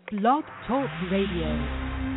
Blog Talk Radio.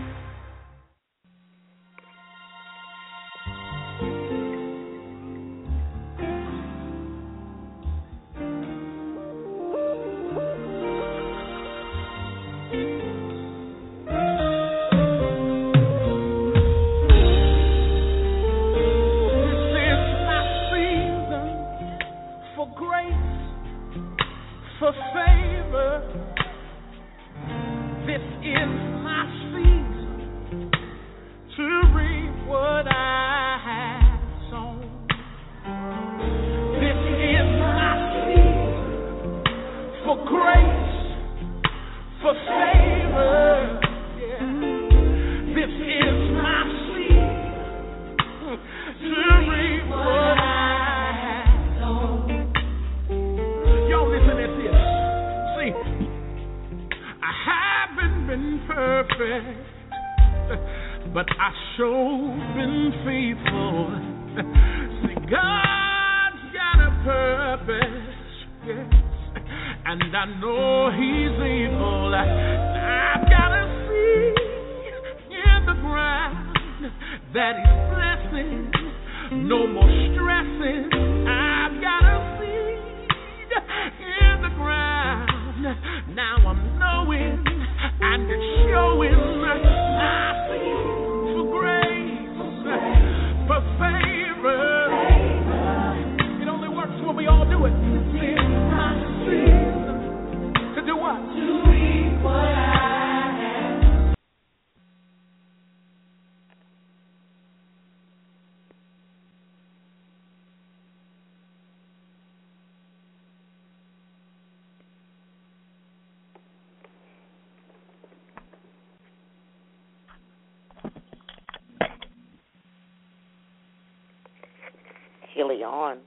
On.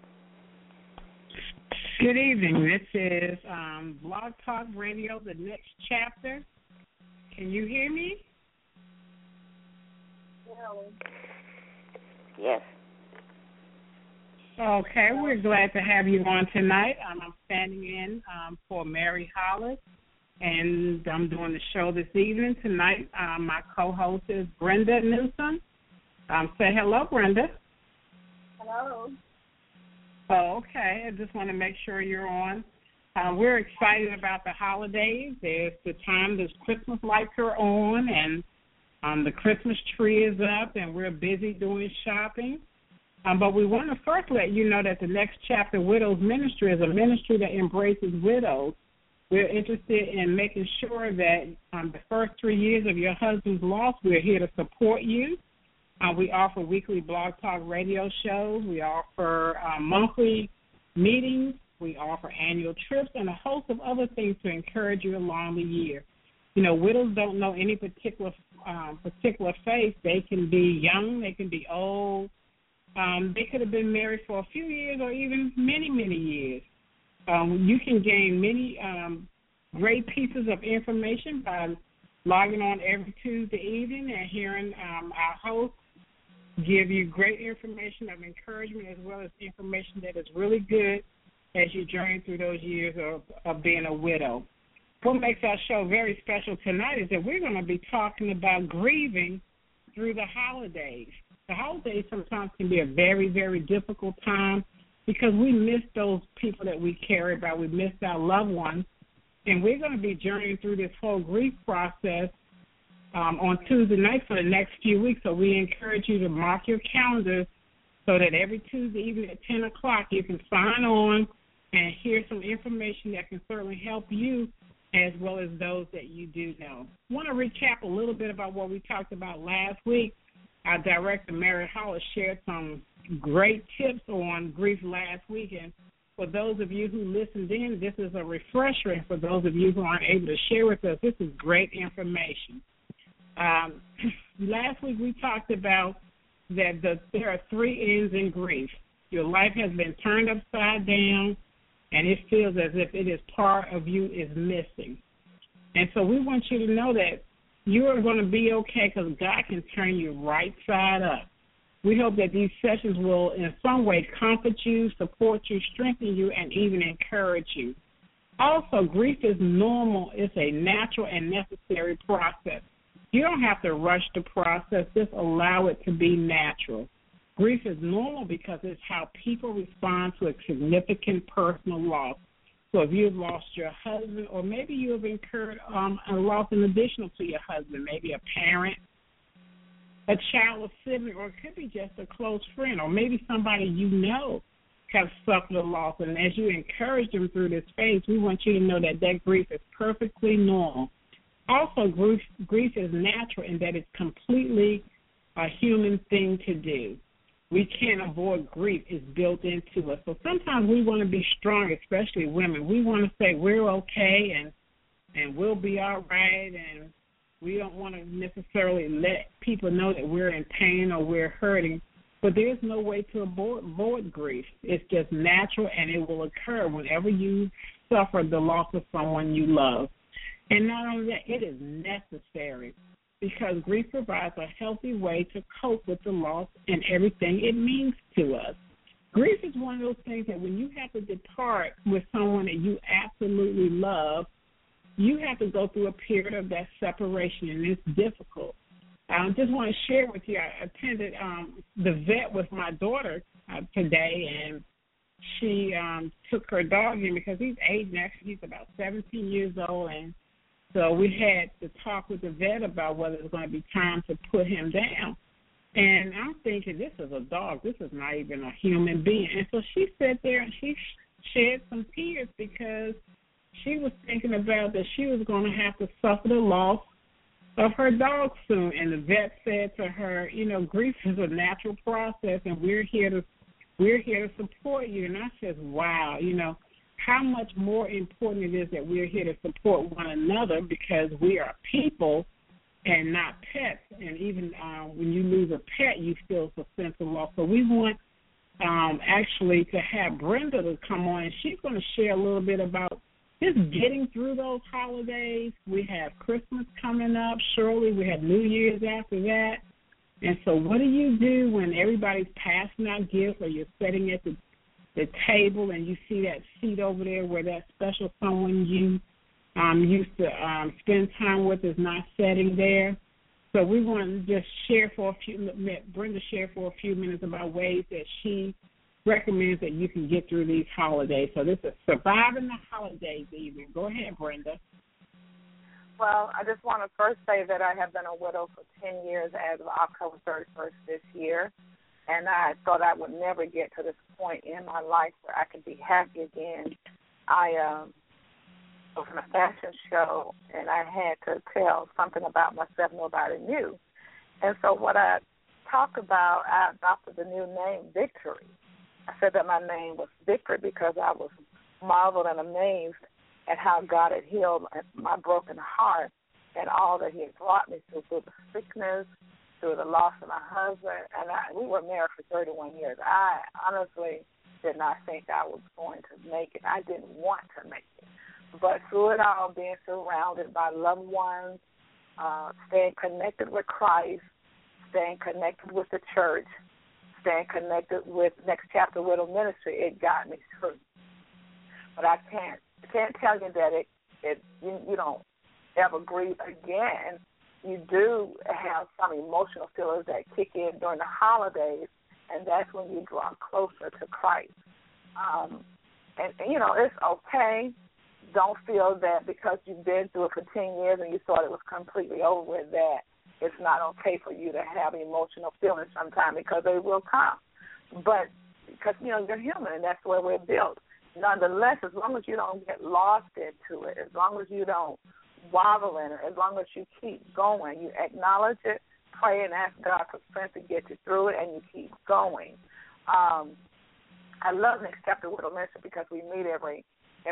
Good evening. This is Blog Talk Radio, the next chapter. Can you hear me? Yes. Okay, we're glad to have you on tonight. I'm standing in for Mary Hollis, and I'm doing the show this evening. Tonight, my co-host is Brenda Newsom. Say hello, Brenda. Hello. Oh, okay. I just want to make sure you're on. We're excited about the holidays. There's the time the Christmas lights are on, and the Christmas tree is up, and we're busy doing shopping. But we want to first let you know that the Next Chapter Widows Ministry is a ministry that embraces widows. We're interested in making sure that the first 3 years of your husband's loss, we're here to support you. We offer weekly Blog Talk radio shows. We offer monthly meetings. We offer annual trips and a host of other things to encourage you along the year. You know, widows don't know any particular faith. They can be young. They can be old. They could have been married for a few years or even many, many years. You can gain many great pieces of information by logging on every Tuesday evening and hearing our host give you great information of encouragement as well as information that is really good as you journey through those years of being a widow. What makes our show very special tonight is that we're going to be talking about grieving through the holidays. The holidays sometimes can be a very, very difficult time because we miss those people that we care about. We miss our loved ones. And we're going to be journeying through this whole grief process on Tuesday night for the next few weeks. So we encourage you to mark your calendars so that every Tuesday evening at 10 o'clock you can sign on and hear some information that can certainly help you as well as those that you do know. I want to recap a little bit about what we talked about last week. Our director, Mary Hollis, shared some great tips on grief last week. And for those of you who listened in, this is a refresher. And for those of you who aren't able to share with us, this is great information. Last week we talked about that there are three ends in grief. Your life has been turned upside down, and it feels as if it is part of you is missing. And so we want you to know that you are going to be okay because God can turn you right side up. We hope that these sessions will in some way comfort you, support you, strengthen you, and even encourage you. Also, grief is normal. It's a natural and necessary process. You don't have to rush the process. Just allow it to be natural. Grief is normal because it's how people respond to a significant personal loss. So if you've lost your husband, or maybe you have incurred a loss in addition to your husband, maybe a parent, a child, a sibling, or it could be just a close friend, or maybe somebody you know have suffered a loss. And as you encourage them through this phase, we want you to know that that grief is perfectly normal. Also, grief is natural in that it's completely a human thing to do. We can't avoid grief. It's built into us. So sometimes we want to be strong, especially women. We want to say we're okay and we'll be all right, and we don't want to necessarily let people know that we're in pain or we're hurting. But there's no way to avoid grief. It's just natural, and it will occur whenever you suffer the loss of someone you love. And not only that, it is necessary because grief provides a healthy way to cope with the loss and everything it means to us. Grief is one of those things that when you have to depart with someone that you absolutely love, you have to go through a period of that separation, and it's difficult. I just want to share with you, I attended the vet with my daughter today, and she took her dog in because he's aging. Actually, he's about 17 years old, and so we had to talk with the vet about whether it was going to be time to put him down. And I'm thinking, this is a dog. This is not even a human being. And so she sat there and she shed some tears because she was thinking about that she was going to have to suffer the loss of her dog soon. And the vet said to her, you know, grief is a natural process, and we're here to support you. And I said, wow, you know, how much more important it is that we're here to support one another because we are people and not pets. And even when you lose a pet, you feel a sense of loss. So we want actually to have Brenda to come on, and she's going to share a little bit about just getting through those holidays. We have Christmas coming up shortly. We have New Year's after that. And so what do you do when everybody's passing out gifts or you're sitting at the table and you see that seat over there where that special someone you used to spend time with is not sitting there? So we want to just share for a few minutes, Brenda share for a few minutes about ways that she recommends that you can get through these holidays. So this is Surviving the Holidays evening. Go ahead, Brenda. Well, I just want to first say that I have been a widow for 10 years as of October 31st this year, and I thought I would never get to this point in my life where I could be happy again. I was in a fashion show, and I had to tell something about myself nobody knew. And so what I talk about, I adopted the new name Victory. I said that my name was Victory because I was marveled and amazed at how God had healed my broken heart and all that he had brought me through the sickness, through the loss of my husband. And we were married for 31 years. I honestly did not think I was going to make it. I didn't want to make it. But through it all, being surrounded by loved ones, staying connected with Christ, staying connected with the church, staying connected with Next Chapter Widow Ministry, it got me through. But I can't tell you that you don't ever grieve again. You do have some emotional feelings that kick in during the holidays, and that's when you draw closer to Christ. And you know, it's okay. Don't feel that because you've been through it for 10 years and you thought it was completely over with, that it's not okay for you to have emotional feelings sometimes, because they will come. But because, you know, you're human and that's where we're built. Nonetheless, as long as you don't get lost into it, as long as you don't waddle in it, as long as you keep going, you acknowledge it, pray and ask God for strength to get you through it, and you keep going. I love Next Chapter Widow Ministry because we meet every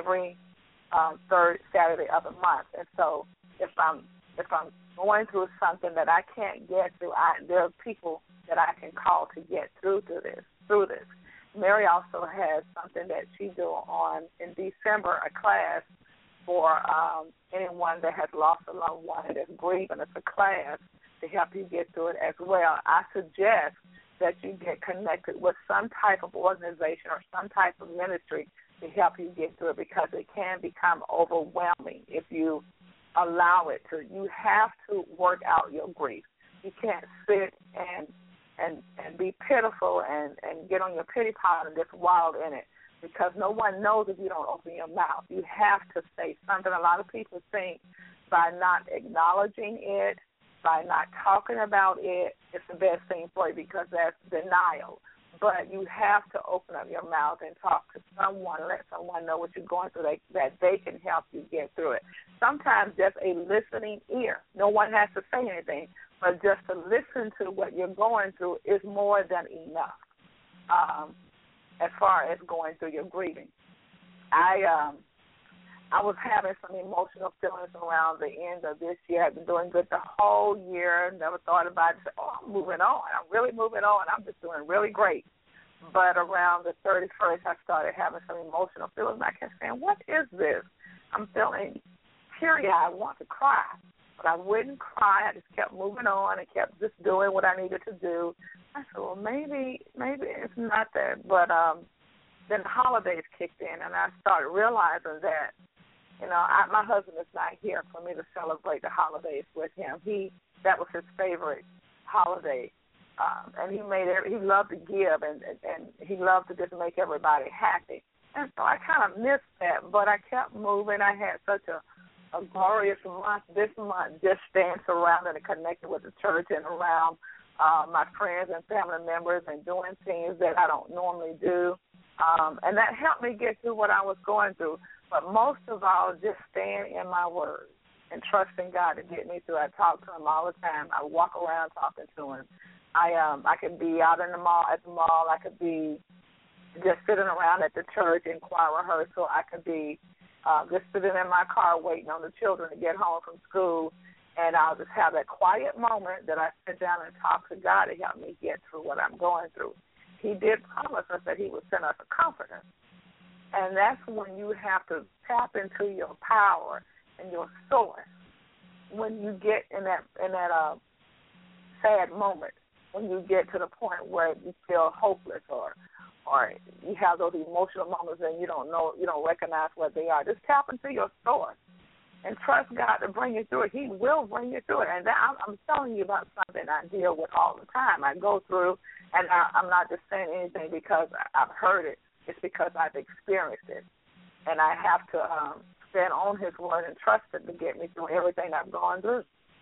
third Saturday of the month. And so if I'm going through something that I can't get through, there are people that I can call to get through this. Mary also has something that she do on in December, a class for anyone that has lost a loved one and is grieving. It's a class to help you get through it as well. I suggest that you get connected with some type of organization or some type of ministry to help you get through it, because it can become overwhelming if you allow it to. You have to work out your grief. You can't sit and be pitiful and get on your pity pot and just wallow in it, because no one knows if you don't open your mouth. You have to say something. A lot of people think by not acknowledging it, by not talking about it, it's the best thing for you, because that's denial. But you have to open up your mouth and talk to someone, let someone know what you're going through, that they can help you get through it. Sometimes just a listening ear. No one has to say anything, but just to listen to what you're going through is more than enough as far as going through your grieving. I was having some emotional feelings around the end of this year. I've been doing good the whole year. Never thought about it. I'm moving on. I'm really moving on. I'm just doing really great. But around the 31st, I started having some emotional feelings. I kept saying, what is this? I'm feeling teary-eyed. I want to cry. But I wouldn't cry. I just kept moving on and kept just doing what I needed to do. I said, well, maybe it's not that. But then the holidays kicked in, and I started realizing that, my husband is not here for me to celebrate the holidays with him. That was his favorite holiday, and he loved to give, and he loved to just make everybody happy. And so I kind of missed that, but I kept moving. I had such a glorious month this month, just staying surrounded and connected with the church and around my friends and family members and doing things that I don't normally do. And that helped me get through what I was going through. But most of all, just staying in my word and trusting God to get me through. I talk to him all the time. I walk around talking to him. I could be out in the mall, at the mall. I could be just sitting around at the church in choir rehearsal. I could be just sitting in my car waiting on the children to get home from school. And I'll just have that quiet moment that I sit down and talk to God to help me get through what I'm going through. He did promise us that he would send us a comforter. And that's when you have to tap into your power and your source. When you get in that sad moment, when you get to the point where you feel hopeless or you have those emotional moments and you don't recognize what they are, just tap into your source and trust God to bring you through it. He will bring you through it. And I'm telling you about something I deal with all the time. I go through, and I'm not just saying anything because I've heard it. It's because I've experienced it, and I have to stand on his word and trust it to get me through everything I've gone through.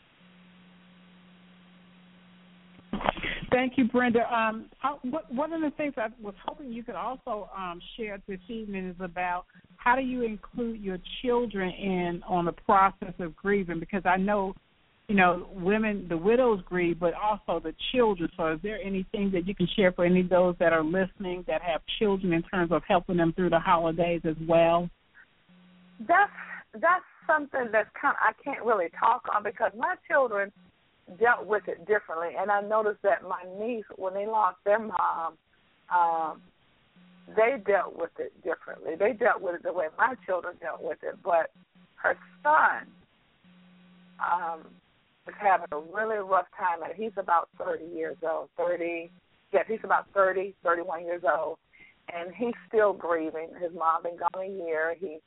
Thank you, Brenda. One of the things I was hoping you could also share this evening is about how do you include your children in on the process of grieving, because I know women, the widows grieve, but also the children. So is there anything that you can share for any of those that are listening that have children in terms of helping them through the holidays as well? That's something that's I can't really talk on, because my children dealt with it differently. And I noticed that my niece, when they lost their mom, they dealt with it differently. They dealt with it the way my children dealt with it. But her son is having a really rough time. And he's about 30 years old. He's about 30, 31 years old. And he's still grieving. His mom been gone a year. He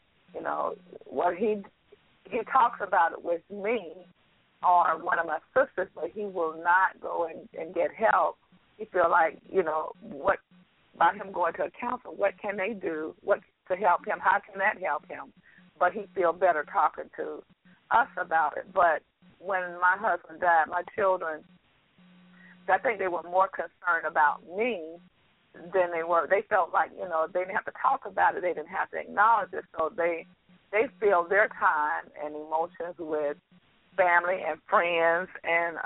talks about it with me or one of my sisters, but he will not go and get help. He feel like, what about him going to a counselor? What can they do? What to help him? How can that help him? But he feel better talking to us about it. But when my husband died, my children, I think they were more concerned about me than they were. They felt like, they didn't have to talk about it. They didn't have to acknowledge it. So they fill their time and emotions with family and friends and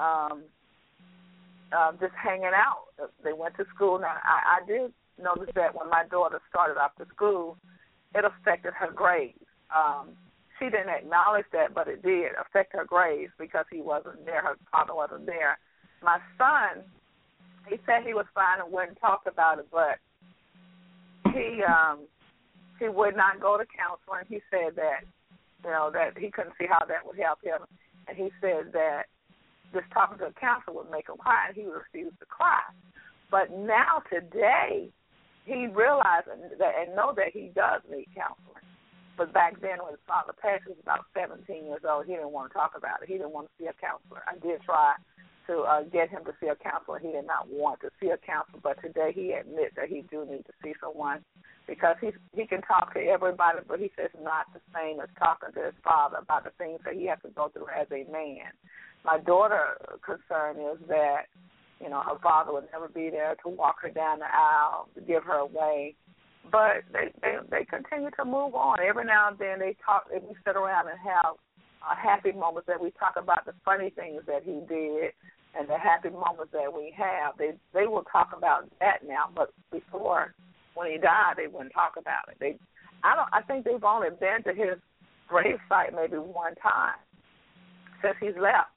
just hanging out. They went to school. Now, I did notice that when my daughter started off to school, it affected her grades. She didn't acknowledge that, but it did affect her grades because he wasn't there. Her father wasn't there. My son, he said he was fine and wouldn't talk about it, but he would not go to counseling. He said that, that he couldn't see how that would help him. And he said that just talking to a counselor would make him cry, and he refused to cry. But now today, he realized that and know that he does need counseling. But back then, when his father passed, he was about 17 years old. He didn't want to talk about it. He didn't want to see a counselor. I did try to get him to see a counselor. He did not want to see a counselor, but today he admits that he do need to see someone because he can talk to everybody, but he says not the same as talking to his father about the things that he has to go through as a man. My daughter's concern is that, you know, her father would never be there to walk her down the aisle, to give her away. But they continue to move on. Every now and then they talk, and we sit around and have happy moments that we talk about the funny things that he did and the happy moments that we have. They will talk about that now, but before, when he died, they wouldn't talk about it. I think they've only been to his gravesite maybe one time since he's left.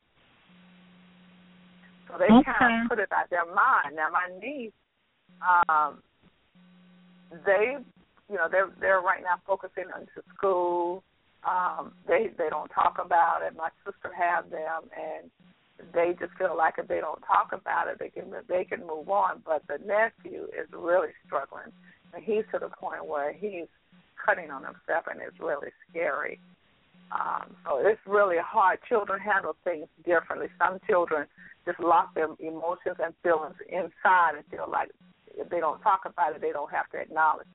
So they kind of put it out their mind. Now my niece, they're right now focusing on school. They don't talk about it. My sister have them, and they just feel like if they don't talk about it, they can move on. But the nephew is really struggling, and he's to the point where he's cutting on himself, and it's really scary. So it's really hard. Children handle things differently. Some children just lock their emotions and feelings inside and feel like if they don't talk about it, they don't have to acknowledge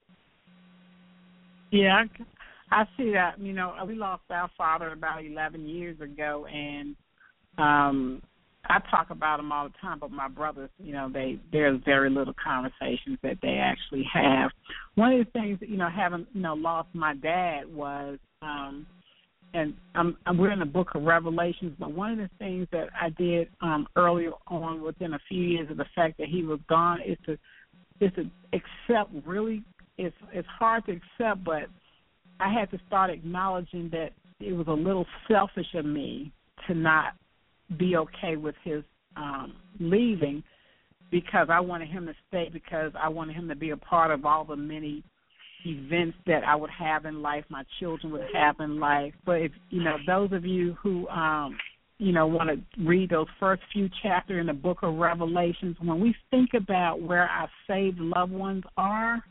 it. Yeah, I see that. You know, we lost our father about 11 years ago, and I talk about him all the time, but my brothers, you know, there's very little conversations that they actually have. One of the things that, you know, having, you know, lost my dad was, and we're in the book of Revelations, but one of the things that I did earlier on within a few years of the fact that he was gone is to accept. Really, it's hard to accept, but I had to start acknowledging that it was a little selfish of me to not be okay with his leaving, because I wanted him to stay, because I wanted him to be a part of all the many events that I would have in life, my children would have in life. But if, you know, those of you who want to read those first few chapters in the book of Revelations, when we think about where our saved loved ones are,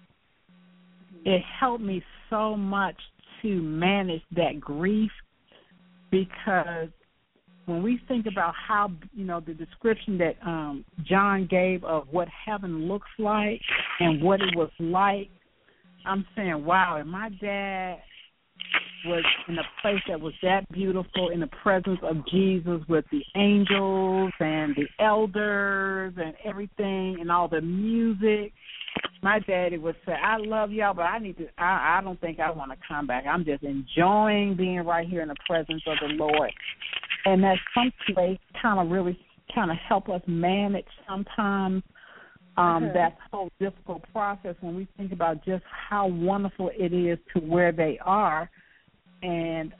it helped me so much to manage that grief, because when we think about how, you know, the description that John gave of what heaven looks like and what it was like, I'm saying, wow, if my dad was in a place that was that beautiful, in the presence of Jesus with the angels and the elders and everything and all the music, my daddy would say, I love y'all, but I don't think I want to come back. I'm just enjoying being right here in the presence of the Lord. And that someplace really help us manage sometimes that whole difficult process when we think about just how wonderful it is to where they are. And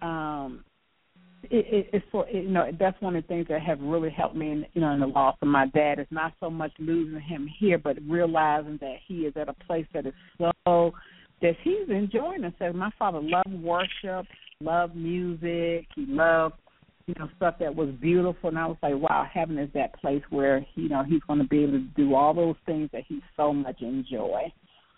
that's one of the things that have really helped me in the loss of my dad. It's not so much losing him here, but realizing that he is at a place that is so that he's enjoying himself. My father loved worship, loved music, he loved, you know, stuff that was beautiful, and I was like, wow, heaven is that place where, you know, he's going to be able to do all those things that he so much enjoy.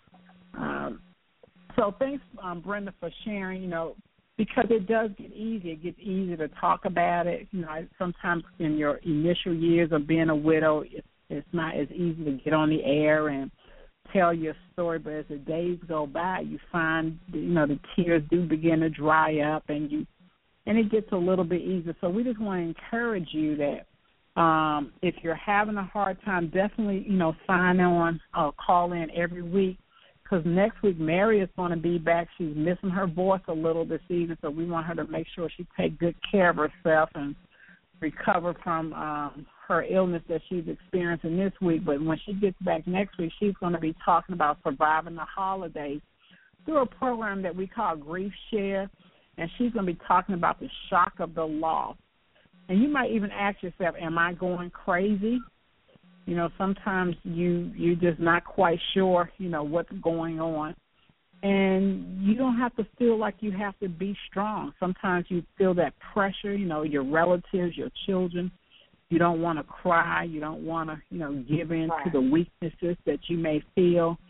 So thanks, Brenda, for sharing, you know, because it does get easy. It gets easier to talk about it. You know, sometimes in your initial years of being a widow, it's not as easy to get on the air and tell your story, but as the days go by, you find, you know, the tears do begin to dry up, and it gets a little bit easier. So we just want to encourage you that if you're having a hard time, definitely, you know, sign on or call in every week, because next week Mary is going to be back. She's missing her voice a little this evening, so we want her to make sure she take good care of herself and recover from her illness that she's experiencing this week. But when she gets back next week, she's going to be talking about surviving the holidays through a program that we call Grief Share. And she's going to be talking about the shock of the loss. And you might even ask yourself, am I going crazy? You know, sometimes you're just not quite sure, you know, what's going on. And you don't have to feel like you have to be strong. Sometimes you feel that pressure, you know, your relatives, your children. You don't want to cry. You don't want to, you know, give in to the weaknesses that you may feel.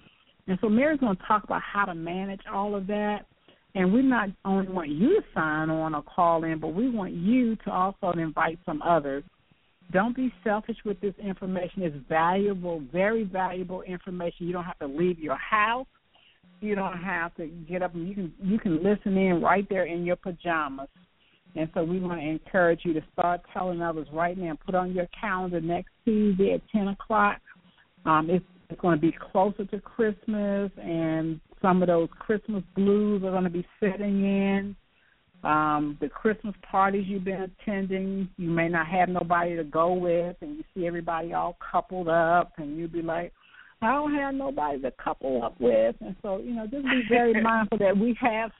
And so Mary's going to talk about how to manage all of that. And we not only want you to sign on or call in, but we want you to also invite some others. Don't be selfish with this information. It's valuable, very valuable information. You don't have to leave your house. You don't have to get up, and you can listen in right there in your pajamas. And so we want to encourage you to start telling others right now. Put on your calendar next Tuesday at 10 o'clock. It's going to be closer to Christmas, and some of those Christmas blues are going to be setting in. The Christmas parties you've been attending, you may not have nobody to go with, and you see everybody all coupled up, and you'll be like, I don't have nobody to couple up with. And so, just be very mindful that we have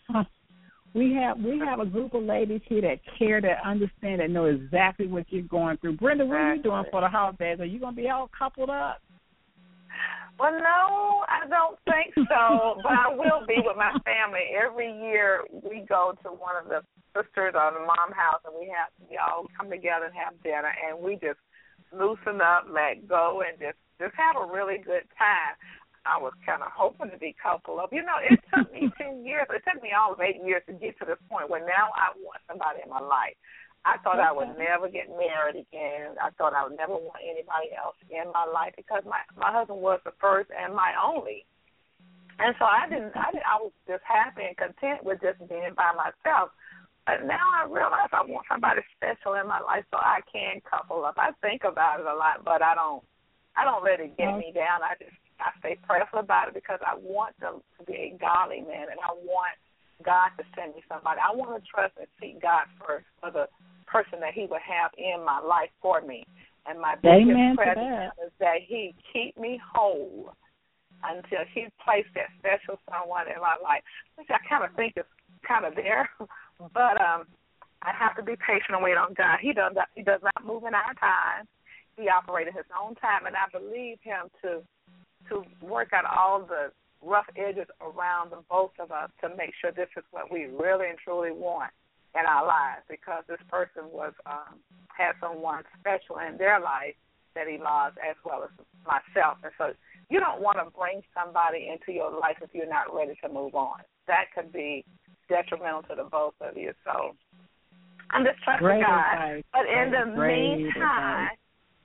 a group of ladies here that care, that understand, that know exactly what you're going through. Brenda, what are you doing for the holidays? Are you going to be all coupled up? Well, no, I don't think so, but I will be with my family. Every year we go to one of the sisters or the mom house, and we all come together and have dinner, and we just loosen up, let go, and just have a really good time. I was kind of hoping to be coupled up. It took me 10 years. It took me all of 8 years to get to this point where now I want somebody in my life. I thought I would never get married again. I thought I would never want anybody else in my life because my husband was the first and my only. And so I was just happy and content with just being by myself. But now I realize I want somebody special in my life so I can couple up. I think about it a lot, but I don't let it get me down. I stay prayerful about it because I want them to be a godly man, and I want God to send me somebody. I want to trust and seek God first for the person that he would have in my life for me. And my biggest prayer is that he keep me whole until he placed that special someone in my life, which I kind of think is kind of there. But I have to be patient and wait on God. He does not move in our time. He operated his own time, and I believe him to work out all the rough edges around the both of us to make sure this is what we really and truly want in our lives, because this person had someone special in their life that he loves as well as myself. And so you don't want to bring somebody into your life if you're not ready to move on. That could be detrimental to the both of you. So I'm just trusting God. But in the meantime,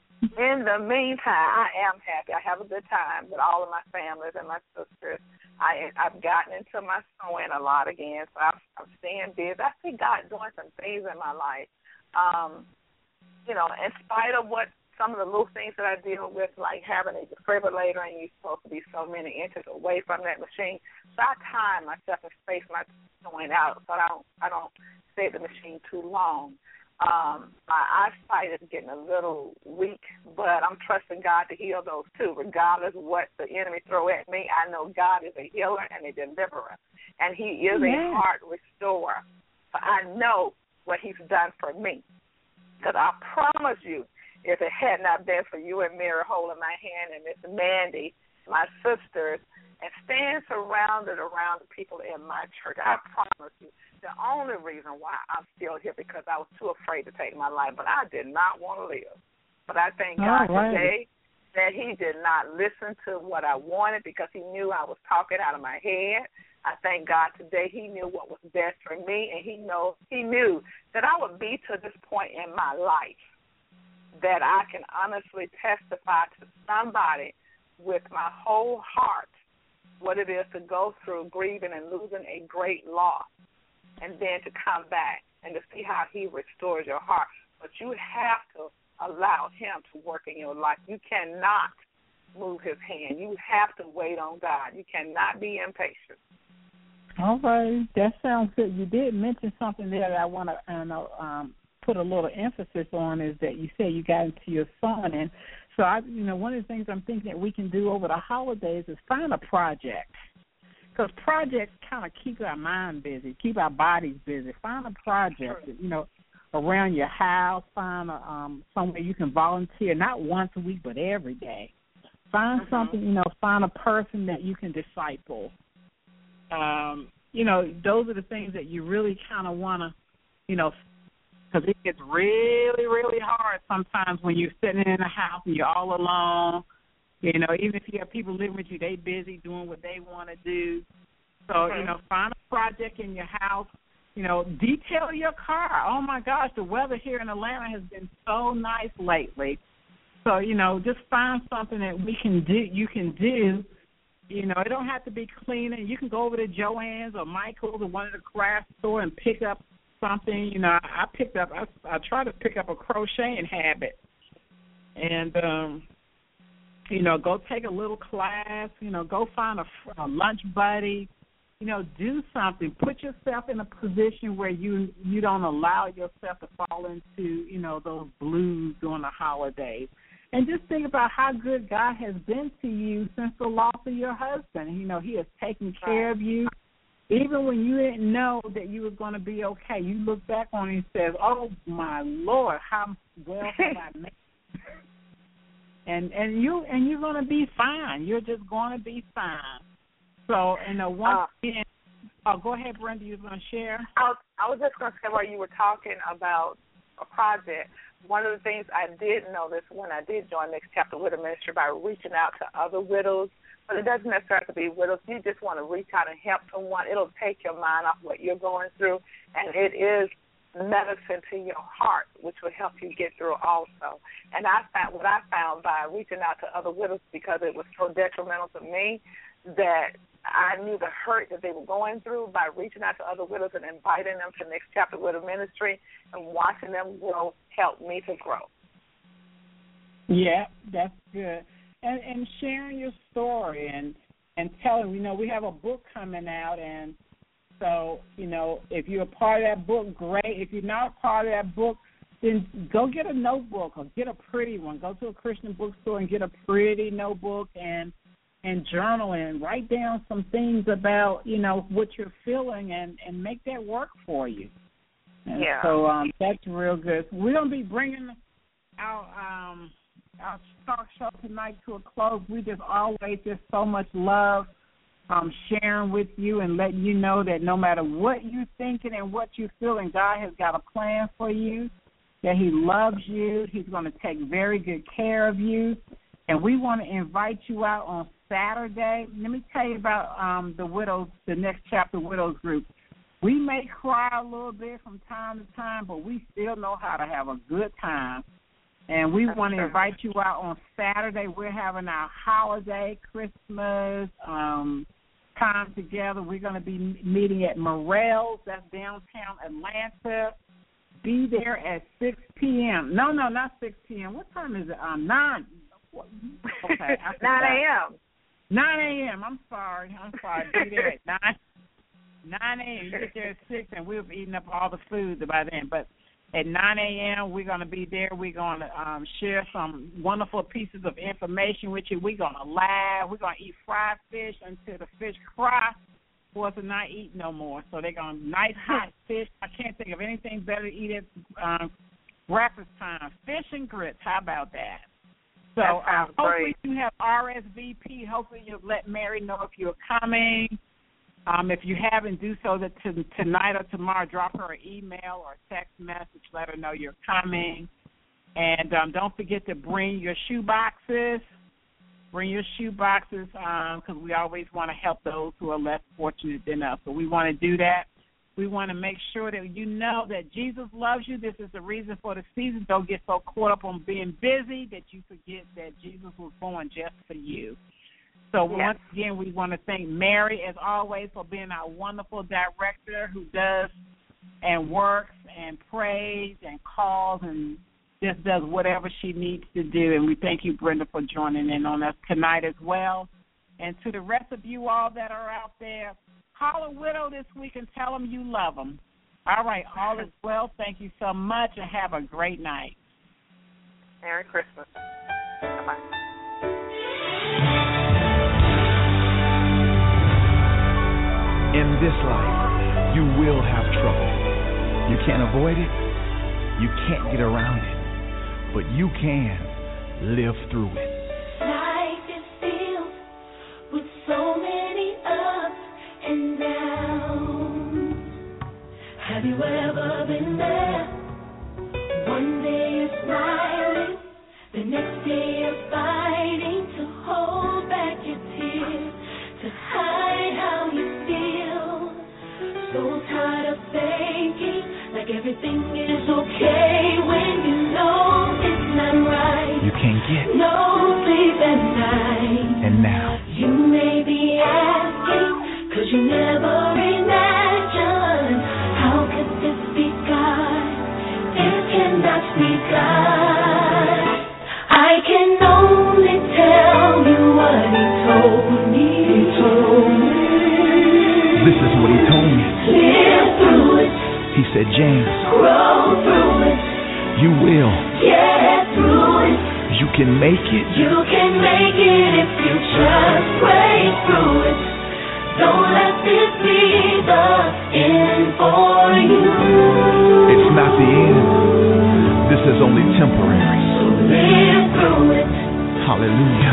I am happy. I have a good time with all of my families and my sisters. I've gotten into my sewing a lot again, so I'm staying busy. I see God doing some things in my life. In spite of what some of the little things that I deal with, like having a defibrillator and you're supposed to be so many inches away from that machine, so I time myself and space my sewing out so I don't stay at the machine too long. My eyesight is getting a little weak, but I'm trusting God to heal those too. Regardless of what the enemy throw at me, I know God is a healer and a deliverer, and he is a heart restorer. So I know what he's done for me, because I promise you, if it had not been for you and Mary holding my hand and Miss Mandy, my sisters, and staying surrounded around the people in my church, I promise you, the only reason why I'm still here because I was too afraid to take my life, but I did not want to live. But I thank God today that he did not listen to what I wanted because he knew I was talking out of my head. I thank God today he knew what was best for me, and he knew that I would be to this point in my life that I can honestly testify to somebody with my whole heart what it is to go through grieving and losing a great loss, and then to come back and to see how he restores your heart. But you have to allow him to work in your life. You cannot move his hand. You have to wait on God. You cannot be impatient. All right. That sounds good. You did mention something there that I want to put a little emphasis on, is that you said you got into your son. And so, one of the things I'm thinking that we can do over the holidays is find a project. Because projects kind of keep our mind busy, keep our bodies busy. Find a project, around your house. Find somewhere you can volunteer, not once a week, but every day. Find something, find a person that you can disciple. Those are the things that you really kind of want to, because it gets really, really hard sometimes when you're sitting in a house and you're all alone. You know, even if you have people living with you, they busy doing what they want to do. So, you know, find a project in your house. You know, detail your car. Oh, my gosh, the weather here in Atlanta has been so nice lately. So, you know, just find something that you can do. You know, it don't have to be cleaning. You can go over to Joann's or Michael's or one of the craft store and pick up something. You know, I try to pick up a crocheting habit. And, you know, go take a little class. You know, go find a lunch buddy. You know, do something. Put yourself in a position where you don't allow yourself to fall into, you know, those blues during the holidays. And just think about how good God has been to you since the loss of your husband. You know, he has taken care of you. Even when you didn't know that you were going to be okay, you look back on it and say, oh, my Lord, how well have I made it? And you're going to be fine. You're just going to be fine. So, you know, once again, go ahead, Brenda, you were going to share? I was just going to say while you were talking about a project, one of the things I did notice when I did join Next Chapter Widow Ministry by reaching out to other widows, but it doesn't necessarily have to be widows. You just want to reach out and help someone. It'll take your mind off what you're going through, and it is medicine to your heart, which will help you get through also. And what I found by reaching out to other widows, because it was so detrimental to me, that I knew the hurt that they were going through, by reaching out to other widows and inviting them to Next Chapter Widow Ministry and watching them grow helped me to grow. Yeah, that's good. And sharing your story and telling, you know, we have a book coming out, and so, you know, if you're a part of that book, great. If you're not a part of that book, then go get a notebook or get a pretty one. Go to a Christian bookstore and get a pretty notebook and journal and write down some things about, you know, what you're feeling and make that work for you. And so that's real good. So we're going to be bringing our talk show tonight to a close. We just always so much love sharing with you and letting you know that no matter what you're thinking and what you're feeling, God has got a plan for you, that he loves you. He's going to take very good care of you. And we want to invite you out on Saturday. Let me tell you about the Next Chapter Widows group. We may cry a little bit from time to time, but we still know how to have a good time. And we want to invite you out on Saturday. We're having our holiday, Christmas time together. We're going to be meeting at Morrell's. That's downtown Atlanta. Be there at 6 p.m. No, not 6 p.m. What time is it? 9. Okay, 9 a.m. 9 a.m. I'm sorry. Be there at 9 a.m. You get there at 6, and we'll be eating up all the food by then. But at 9 a.m., we're going to be there. We're going to share some wonderful pieces of information with you. We're going to laugh. We're going to eat fried fish until the fish cry for us to not eat no more. So they're going to nice hot fish. I can't think of anything better to eat at breakfast time. Fish and grits. How about that? So hopefully you have RSVP. Hopefully you'll let Mary know if you're coming. If you haven't, do so that tonight or tomorrow. Drop her an email or a text message. Let her know you're coming. And don't forget to bring your shoe boxes. Bring your shoe boxes because we always want to help those who are less fortunate than us. So we want to do that. We want to make sure that you know that Jesus loves you. This is the reason for the season. Don't get so caught up on being busy that you forget that Jesus was born just for you. So once again, we want to thank Mary, as always, for being our wonderful director who does and works and prays and calls and just does whatever she needs to do. And we thank you, Brenda, for joining in on us tonight as well. And to the rest of you all that are out there, call a widow this week and tell them you love them. All right, all is well. Thank you so much, and have a great night. Merry Christmas. Bye-bye. In this life, you will have trouble. You can't avoid it. You can't get around it. But you can live through it. Life is filled with so many ups and downs. Have you ever been there? One day you're smiling, the next day you're fighting to hold Everything is okay when you know it's not right. You can't get no sleep at night. And now You may be asking, 'cause you never imagined, how could this be God? This cannot be God. I can only tell you what He told me. this is what He told me. Live through it, He said, James, grow through it, you will. get through it. You can make it. You can make it if you just pray through it. Don't let this be the end for you. It's not the end. This is only temporary. So live through it. Hallelujah.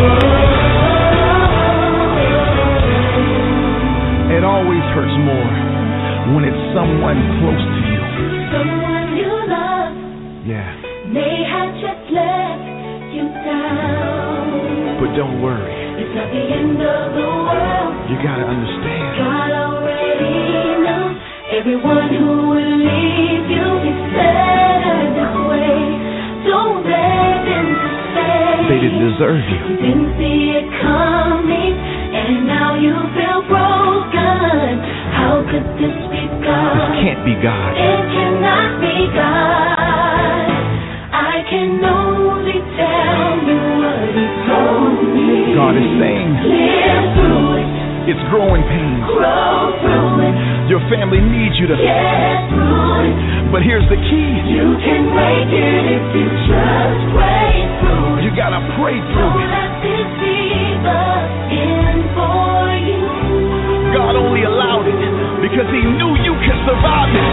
It always hurts more when it's someone close to you. Someone you love Yeah. may have just let you down. But don't worry. It's not the end of the world. You gotta understand. God already knew everyone who would leave you. He said it this way. Don't let them say They didn't deserve you. you didn't see it coming, and now you feel broken. How could this be God? This can't be God. It cannot be God. I can only tell you what He told me. God is saying Live through it, it's growing pains. grow through it, Your family needs you to. get through it. But here's the key. You can make it if you just pray through it. You gotta pray through Don't it. let this be the end for you. God only allowed it because He knew you could survive it.